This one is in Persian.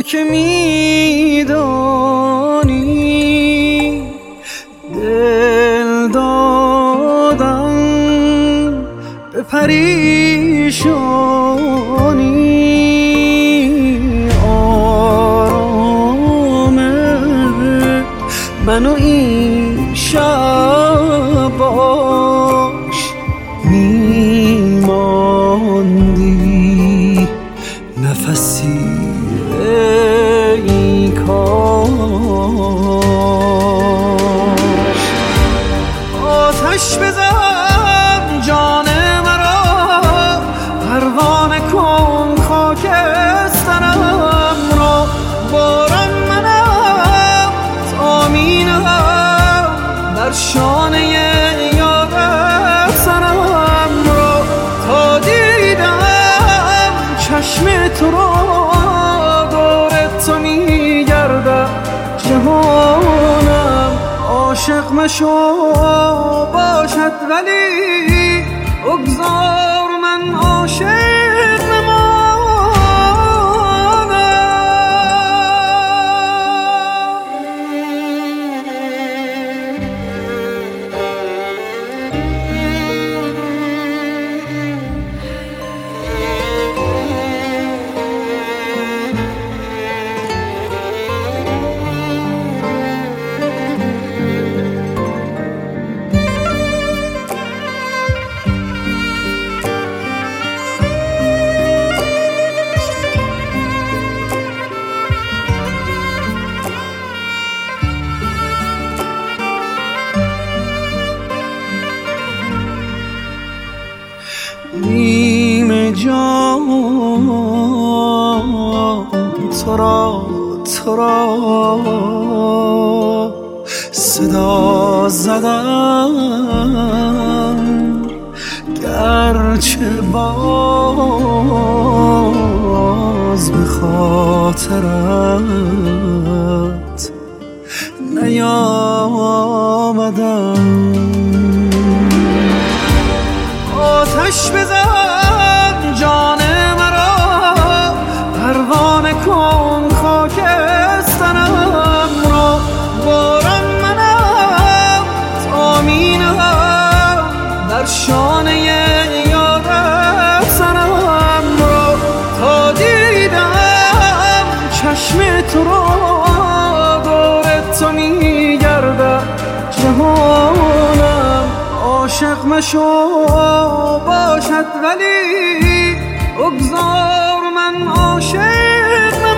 که میدانی دل دادم به پریشانی، آرام منو این شب باش میماندی نفسی ای کاش. آتش بزن جان مرا، پروانه کن خاکسترم را، باران منم تامینم بر شانه یارت سرم را، تا دیدم چشم تو را دور تو میگردد جهانم. عاشق مشو باشد ولی بگذار من عاشق نیم جان تو را صدا زدم، گرچه باز به خاطرت نیامدم. آتش بزن جان مرا، پروانه کن خاکسترم را، باران منم تامینم بر شانه یارت سرم را، تا دیدم چشم تو را دور تو میگردد جهانم. عاشق مشو باشد ولی بگذار من عاشق